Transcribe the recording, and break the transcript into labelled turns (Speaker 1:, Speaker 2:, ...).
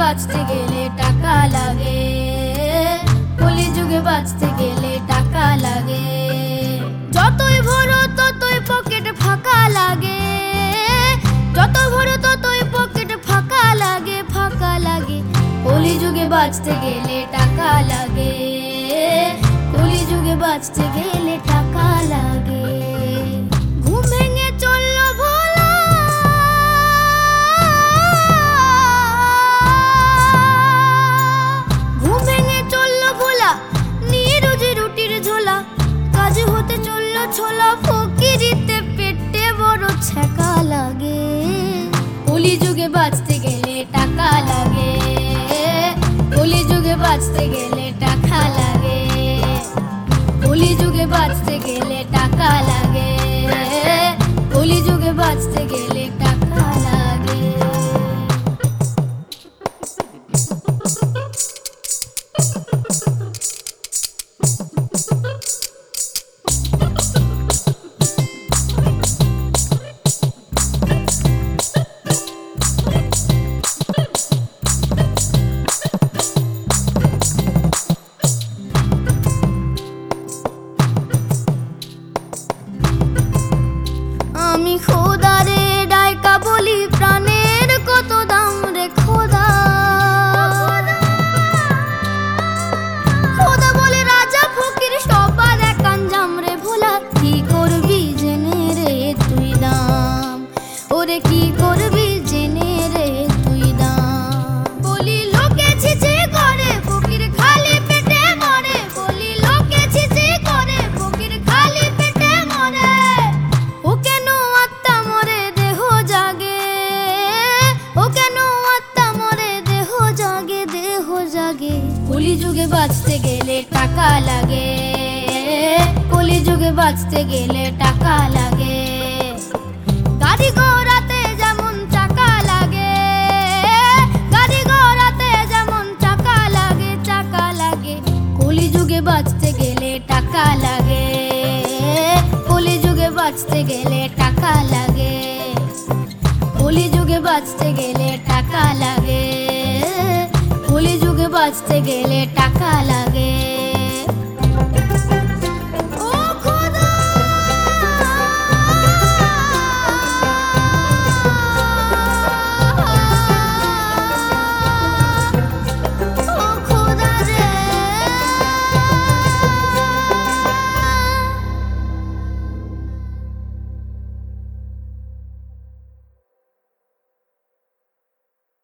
Speaker 1: বাঁচতে গেলে টাকা লাগে, কলিযুগে বাঁচতে গেলে টাকা লাগে। যতই ভরো ততই পকেট ফাঁকা লাগে, যত ভরো ততই পকেট ফাঁকা লাগে, ফাঁকা লাগে। কলিযুগে বাঁচতে গেলে টাকা লাগে, কলিযুগে বাঁচতে গেলে টাকা লাগে। ঘুম ভেঙে চললো ভোলা, ঘুম ভেঙে চললো ভোলা, নিয়ে রোজি রুটির ঝোলা। কাজ হতে চললো ছোলা, ফকিরিতে পেটে বড় ছ্যাঁকা লাগে। কলিযুগে বাঁচতে গেলে টাকা লাগে, কলিযুগে বাঁচতে গেলে টাকা লাগে, কলিযুগে বাঁচতে গেলে টাকা লাগে, কলিযুগে বাঁচতে গেলে টাকা লাগে। আমি খোদারে ডাইকা বলি, প্রাণের কত দাম রে খোদা। খোদা বলে রাজা ফকির সবার এক আঞ্জাম রে ভোলা। কি করবি জেনে রে তুই দাম, ওরে কি করবি জেনে রে তুই দাম। বলি লোকে ছিছি করে, ফকির খালি পেটে মরে। বলি লোকে ছিছি করে, ফকির খালি পেটে মরে। ও কেন আত্মা মরে দেহ জাগে, ও কেন আত্মা মরে দেহ জাগে, দেহ জাগে। কলিযুগে বাঁচতে গেলে টাকা লাগে, কলিযুগে বাঁচতে গেলে টাকা লাগে। গাড়ি ঘোড়াতে যেমন চাকা লাগে, গাড়ি ঘোড়াতে যেমন চাকা লাগে, চাকা লাগে। কলিযুগে বাঁচতে গেলে টাকা লাগে, কলিযুগে বাঁচতে গেলে টাকা লাগে, কলিযুগে বাঁচতে গেলে টাকা লাগে, কলিযুগে বাঁচতে গেলে টাকা লাগে।